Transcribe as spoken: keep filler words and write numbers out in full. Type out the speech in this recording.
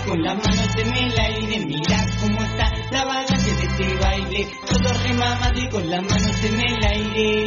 con las manos en el aire. Mira cómo está la vagancia de este baile. Todo remamado y con las manos en el aire.